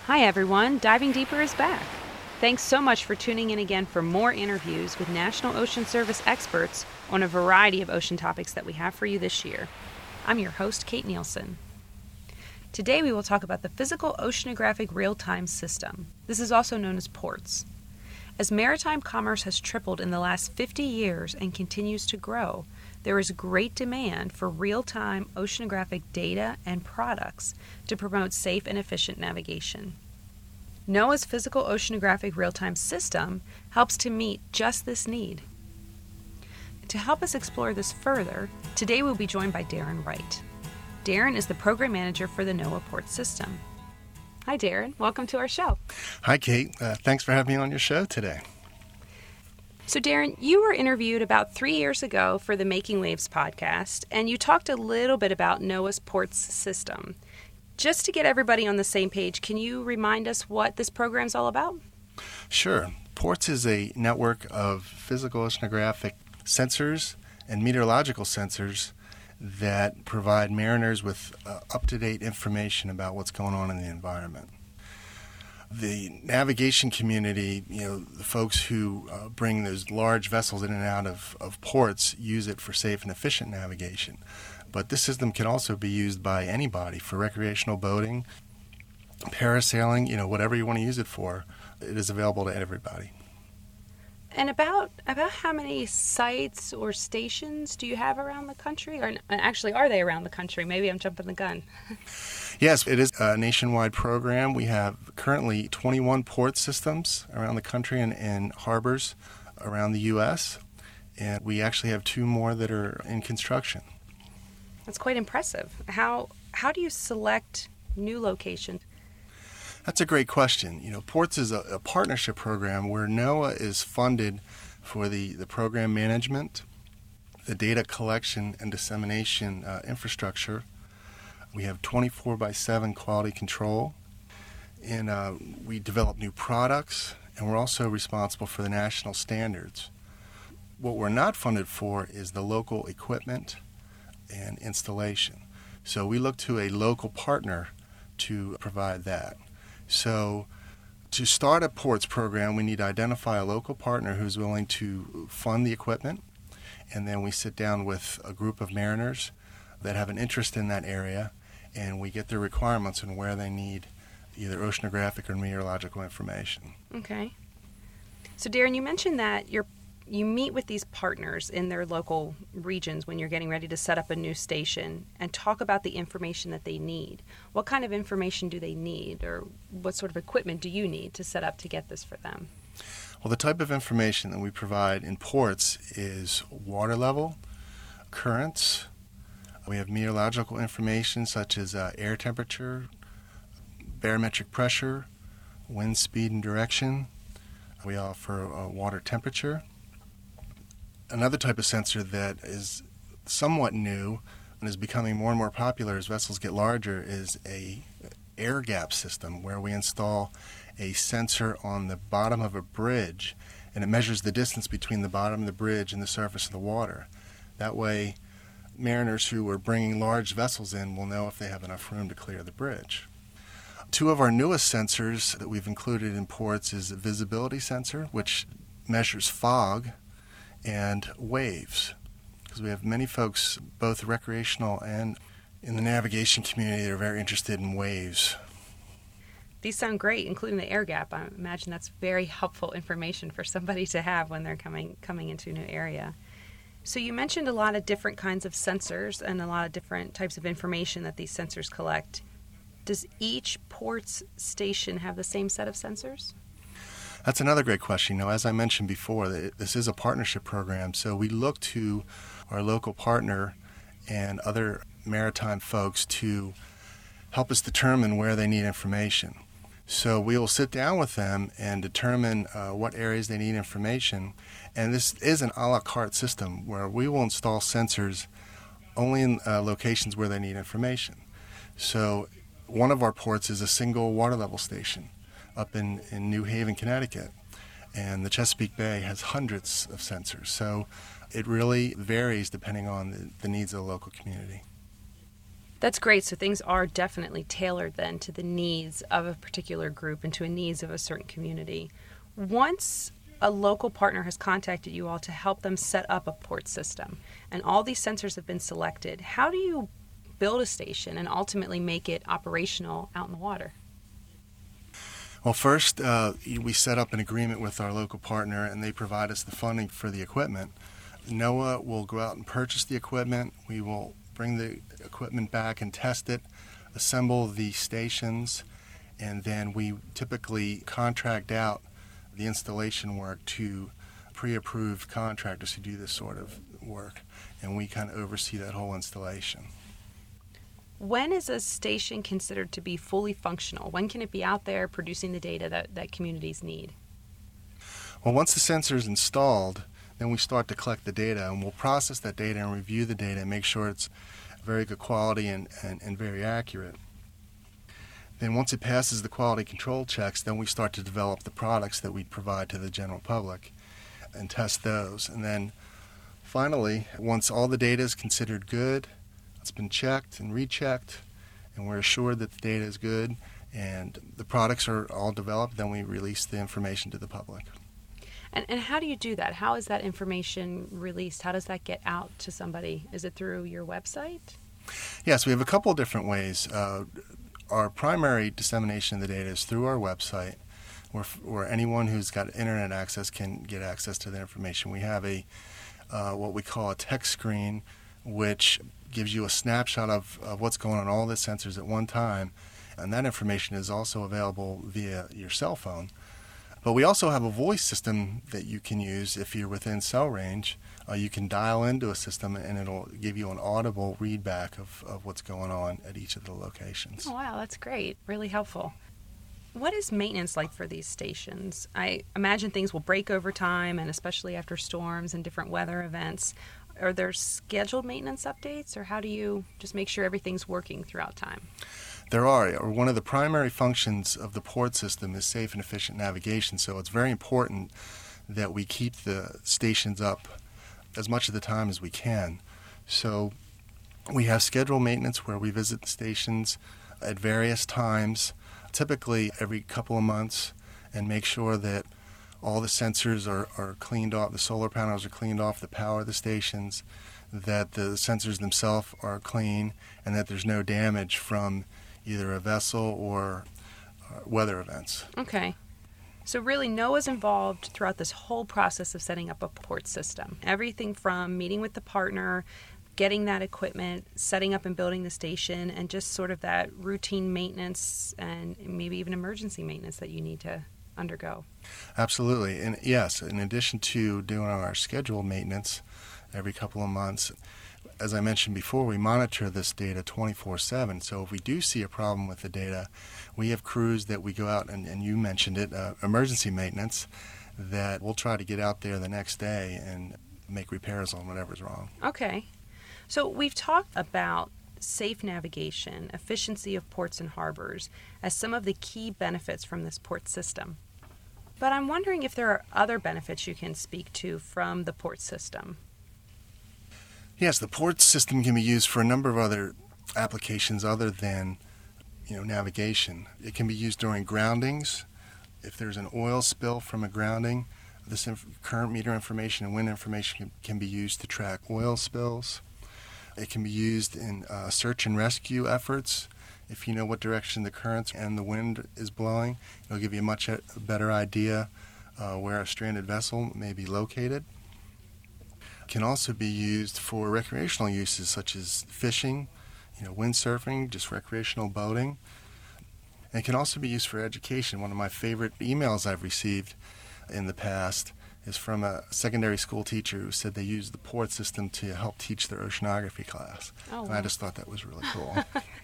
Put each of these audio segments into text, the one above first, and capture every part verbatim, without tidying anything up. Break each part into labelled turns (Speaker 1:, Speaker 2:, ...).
Speaker 1: Hi everyone, Diving Deeper is back. Thanks so much for tuning in again for more interviews with National Ocean Service experts on a variety of ocean topics that we have for you this year. I'm your host, Kate Nielsen. Today we will talk about the Physical Oceanographic Real-Time System. This is also known as PORTS. As maritime commerce has tripled in the last fifty years and continues to grow, there is great demand for real-time oceanographic data and products to promote safe and efficient navigation. NOAA's Physical Oceanographic Real-Time System helps to meet just this need. To help us explore this further, today we'll be joined by Darren Wright. Darren is the Program Manager for the NOAA PORTS system. Hi Darren, welcome to our show.
Speaker 2: Hi Kate, uh, thanks for having me on your show today.
Speaker 1: So Darren, you were interviewed about three years ago for the Making Waves podcast, and you talked a little bit about NOAA's PORTS system. Just to get everybody on the same page, can you remind us what this program's all about?
Speaker 2: Sure. PORTS is a network of physical oceanographic sensors and meteorological sensors that provide mariners with uh, up-to-date information about what's going on in the environment. The navigation community, you know, the folks who uh, bring those large vessels in and out of, of ports use it for safe and efficient navigation. But this system can also be used by anybody for recreational boating, parasailing, you know, whatever you want to use it for. It is available to everybody.
Speaker 1: And about about how many sites or stations do you have around the country? Or actually, are they around the country? Maybe I'm jumping the gun.
Speaker 2: Yes, it is a nationwide program. We have currently twenty-one port systems around the country and, and harbors around the U S, and we actually have two more that are in construction.
Speaker 1: That's quite impressive. How how do you select new locations?
Speaker 2: That's a great question. You know, PORTS is a, a partnership program where NOAA is funded for the, the program management, the data collection and dissemination uh, infrastructure. We have twenty-four by seven quality control, and uh, we develop new products, and we're also responsible for the national standards. What we're not funded for is the local equipment and installation. So we look to a local partner to provide that. So to start a PORTS program, we need to identify a local partner who's willing to fund the equipment, and then we sit down with a group of mariners that have an interest in that area, and we get their requirements on where they need either oceanographic or meteorological information.
Speaker 1: Okay. So Darren, you mentioned that you're you meet with these partners in their local regions when you're getting ready to set up a new station and talk about the information that they need. What kind of information do they need, or what sort of equipment do you need to set up to get this for them?
Speaker 2: Well, the type of information that we provide in ports is water level, currents. We have meteorological information such as uh, air temperature, barometric pressure, wind speed and direction. We offer uh, water temperature. Another type of sensor that is somewhat new and is becoming more and more popular as vessels get larger is a air gap system, where we install a sensor on the bottom of a bridge, and it measures the distance between the bottom of the bridge and the surface of the water. That way, mariners who are bringing large vessels in will know if they have enough room to clear the bridge. Two of our newest sensors that we've included in ports is a visibility sensor, which measures fog and waves, because we have many folks, both recreational and in the navigation community, that are very interested in waves.
Speaker 1: These sound great, including the air gap. I imagine that's very helpful information for somebody to have when they're coming coming into a new area. So you mentioned a lot of different kinds of sensors and a lot of different types of information that these sensors collect. Does each ports station have the same set of sensors?
Speaker 2: That's another great question. You know, as I mentioned before, this is a partnership program, so we look to our local partner and other maritime folks to help us determine where they need information. So we will sit down with them and determine uh, what areas they need information, and this is an a la carte system where we will install sensors only in uh, locations where they need information. So one of our ports is a single water level station up in, in New Haven, Connecticut, and the Chesapeake Bay has hundreds of sensors. So it really varies depending on the, the needs of the local community.
Speaker 1: That's great. So things are definitely tailored then to the needs of a particular group and to the needs of a certain community. Once a local partner has contacted you all to help them set up a port system, and all these sensors have been selected, how do you build a station and ultimately make it operational out in the water?
Speaker 2: Well, first, uh, we set up an agreement with our local partner, and they provide us the funding for the equipment. NOAA will go out and purchase the equipment. We will bring the equipment back and test it, assemble the stations, and then we typically contract out the installation work to pre-approved contractors who do this sort of work, and we kind of oversee that whole installation.
Speaker 1: When is a station considered to be fully functional? When can it be out there producing the data that, that communities need?
Speaker 2: Well, once the sensor is installed, then we start to collect the data, and we'll process that data and review the data and make sure it's very good quality and, and, and very accurate. Then once it passes the quality control checks, then we start to develop the products that we provide to the general public and test those. And then finally, once all the data is considered good, it's been checked and rechecked, and we're assured that the data is good and the products are all developed, then we release the information to the public.
Speaker 1: And, and how do you do that? How is that information released? How does that get out to somebody? Is it through your website?
Speaker 2: Yes, we have a couple of different ways. Uh, our primary dissemination of the data is through our website, where, where anyone who's got internet access can get access to the information. We have a uh, what we call a text screen, which gives you a snapshot of, of what's going on all the sensors at one time, and that information is also available via your cell phone. But we also have a voice system that you can use if you're within cell range. Uh, you can dial into a system and it'll give you an audible readback of, of what's going on at each of the locations.
Speaker 1: Oh, wow, that's great. Really helpful. What is maintenance like for these stations? I imagine things will break over time, and especially after storms and different weather events. Are there scheduled maintenance updates, or how do you just make sure everything's working throughout time?
Speaker 2: There are. One of the primary functions of the port system is safe and efficient navigation, so it's very important that we keep the stations up as much of the time as we can. So we have scheduled maintenance where we visit the stations at various times, typically every couple of months, and make sure that all the sensors are, are cleaned off, the solar panels are cleaned off, the power of the stations, that the sensors themselves are clean, and that there's no damage from either a vessel or uh, weather events.
Speaker 1: Okay. So really, NOAA's involved throughout this whole process of setting up a port system. Everything from meeting with the partner, getting that equipment, setting up and building the station, and just sort of that routine maintenance and maybe even emergency maintenance that you need to undergo.
Speaker 2: Absolutely. And yes, in addition to doing our scheduled maintenance every couple of months, as I mentioned before, we monitor this data twenty-four seven. So if we do see a problem with the data, we have crews that we go out, and, and you mentioned it, uh, emergency maintenance, that we'll try to get out there the next day and make repairs on whatever's wrong.
Speaker 1: Okay. So we've talked about safe navigation, efficiency of ports and harbors as some of the key benefits from this port system. But I'm wondering if there are other benefits you can speak to from the port system.
Speaker 2: Yes, the port system can be used for a number of other applications other than, you know, navigation. It can be used during groundings. If there's an oil spill from a grounding, this inf- current meter information and wind information can, can be used to track oil spills. It can be used in uh, search and rescue efforts. If you know what direction the currents and the wind is blowing, it'll give you a much better idea uh, where a stranded vessel may be located. It can also be used for recreational uses such as fishing, you know, windsurfing, just recreational boating. And it can also be used for education. One of my favorite emails I've received in the past is from a secondary school teacher who said they used the port system to help teach their oceanography class.
Speaker 1: Oh, wow.
Speaker 2: And I just thought that was really cool.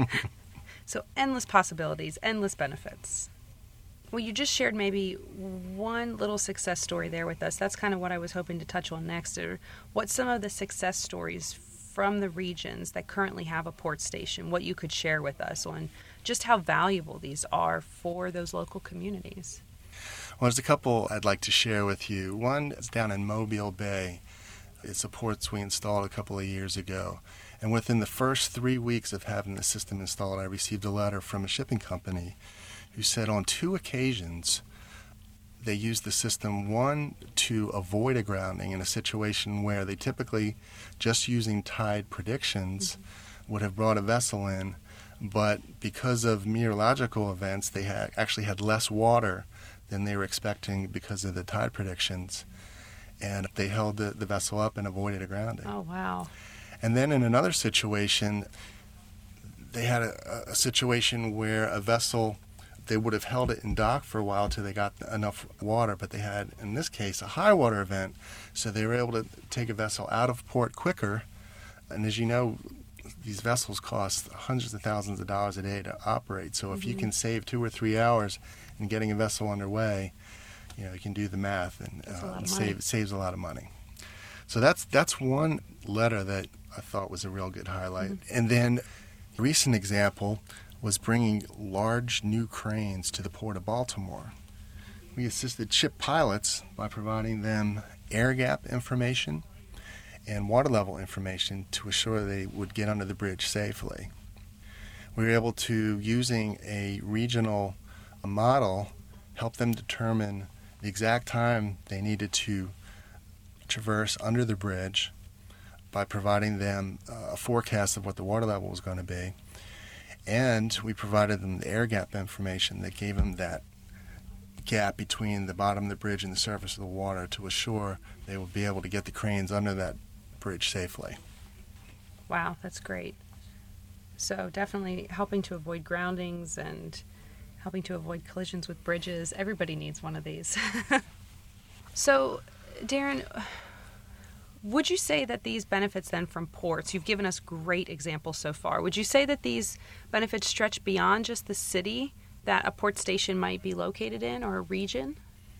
Speaker 1: So endless possibilities, endless benefits. Well, you just shared maybe one little success story there with us. That's kind of what I was hoping to touch on next. Or what's some of the success stories from the regions that currently have a port station, what you could share with us on just how valuable these are for those local communities?
Speaker 2: Well, there's a couple I'd like to share with you. One is down in Mobile Bay. It's a ports we installed a couple of years ago. And within the first three weeks of having the system installed, I received a letter from a shipping company who said on two occasions they used the system, one, to avoid a grounding in a situation where they typically, just using tide predictions, mm-hmm. would have brought a vessel in, but because of meteorological events, they had actually had less water than they were expecting because of the tide predictions, and they held the, the vessel up and avoided a grounding.
Speaker 1: Oh, wow.
Speaker 2: And then in another situation, they had a, a situation where a vessel, they would have held it in dock for a while till they got enough water, but they had, in this case, a high water event, so they were able to take a vessel out of port quicker. And as you know, these vessels cost hundreds of thousands of dollars a day to operate, so if mm-hmm. you can save two or three hours in getting a vessel underway, you know, you can do the math, and uh, save, saves a lot of money. So that's that's one letter that I thought was a real good highlight. Mm-hmm. And then a recent example was bringing large new cranes to the Port of Baltimore. We assisted ship pilots by providing them air gap information and water level information to assure they would get under the bridge safely. We were able to, using a regional model, help them determine the exact time they needed to traverse under the bridge by providing them a forecast of what the water level was going to be. And we provided them the air gap information that gave them that gap between the bottom of the bridge and the surface of the water to assure they would be able to get the cranes under that bridge safely.
Speaker 1: Wow, that's great. So definitely helping to avoid groundings and helping to avoid collisions with bridges. Everybody needs one of these. So, Darren, would you say that these benefits then from ports, you've given us great examples so far, would you say that these benefits stretch beyond just the city that a port station might be located in, or a region?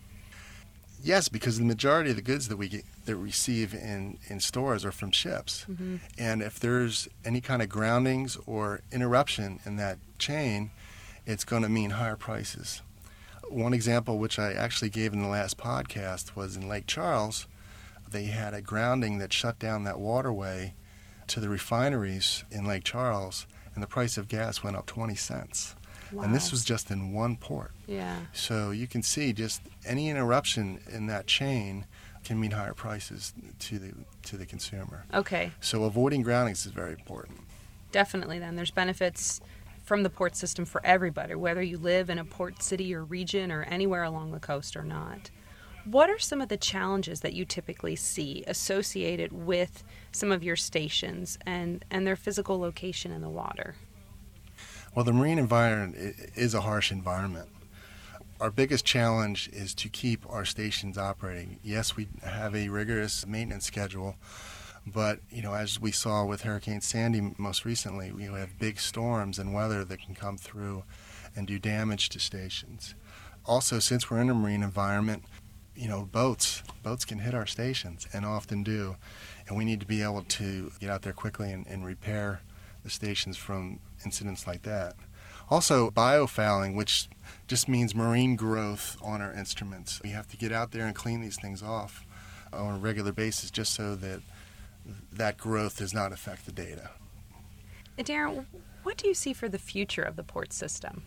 Speaker 2: Yes, because the majority of the goods that we get, that we receive in, in stores are from ships. Mm-hmm. And if there's any kind of groundings or interruption in that chain, it's going to mean higher prices. One example, which I actually gave in the last podcast, was in Lake Charles. They had a grounding that shut down that waterway to the refineries in Lake Charles, and the price of gas went up twenty cents. Wow. And this was just in one port.
Speaker 1: Yeah.
Speaker 2: So you can see just any interruption in that chain can mean higher prices to the to the consumer.
Speaker 1: Okay.
Speaker 2: So avoiding groundings is very important.
Speaker 1: Definitely then. There's benefits from the port system for everybody, whether you live in a port city or region or anywhere along the coast or not. What are some of the challenges that you typically see associated with some of your stations and, and their physical location in the water?
Speaker 2: Well, the marine environment is a harsh environment. Our biggest challenge is to keep our stations operating. Yes, we have a rigorous maintenance schedule, but you know, as we saw with Hurricane Sandy most recently, we have big storms and weather that can come through and do damage to stations. Also, since we're in a marine environment, you know, boats boats can hit our stations and often do, and we need to be able to get out there quickly and, and repair the stations from incidents like that. Also, biofouling, which just means marine growth on our instruments. We have to get out there and clean these things off on a regular basis just so that that growth does not affect the data.
Speaker 1: Darren, what do you see for the future of the port system?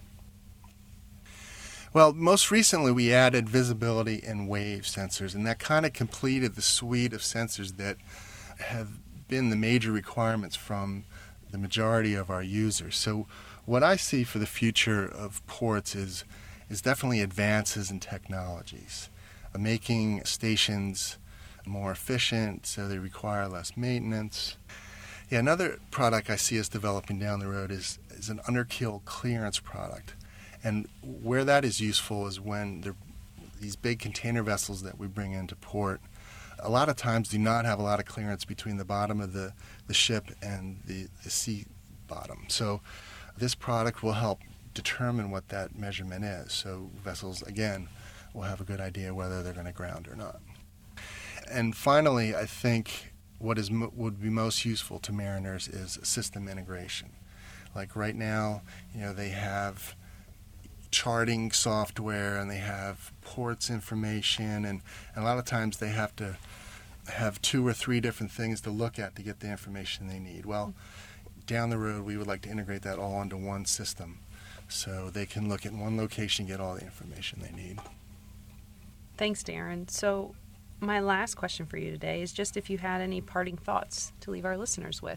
Speaker 2: Well, most recently we added visibility and wave sensors, and that kind of completed the suite of sensors that have been the major requirements from the majority of our users. So what I see for the future of ports is is definitely advances in technologies, uh, making stations more efficient so they require less maintenance. Yeah, another product I see us developing down the road is, is an underkeel clearance product. And where that is useful is when these big container vessels that we bring into port a lot of times do not have a lot of clearance between the bottom of the, the ship and the, the sea bottom. So this product will help determine what that measurement is. So vessels, again, will have a good idea whether they're going to ground or not. And finally, I think what is would be most useful to mariners is system integration. Like right now, you know, they have charting software and they have ports information, and, and a lot of times they have to have two or three different things to look at to get the information they need. Well, down the road, we would like to integrate that all into one system so they can look at one location and get all the information they need.
Speaker 1: Thanks, Darren. So my last question for you today is just if you had any parting thoughts to leave our listeners with.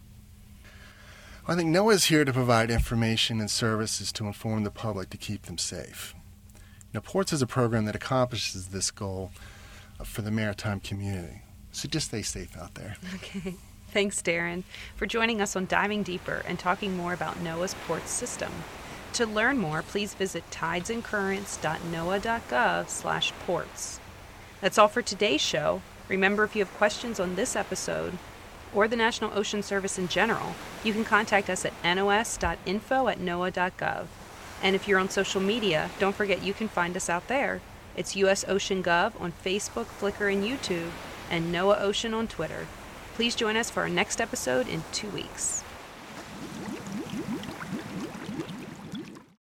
Speaker 2: I think NOAA is here to provide information and services to inform the public to keep them safe. Now, PORTS is a program that accomplishes this goal for the maritime community. So just stay safe out there.
Speaker 1: Okay. Thanks, Darren, for joining us on Diving Deeper and talking more about NOAA's PORTS system. To learn more, please visit tidesandcurrents dot noaa dot gov slash ports. That's all for today's show. Remember, if you have questions on this episode or the National Ocean Service in general, you can contact us at nos dot info at noaa dot gov. And if you're on social media, don't forget you can find us out there. It's U S Ocean Gov on Facebook, Flickr, and YouTube, and NOAA Ocean on Twitter. Please join us for our next episode in two weeks.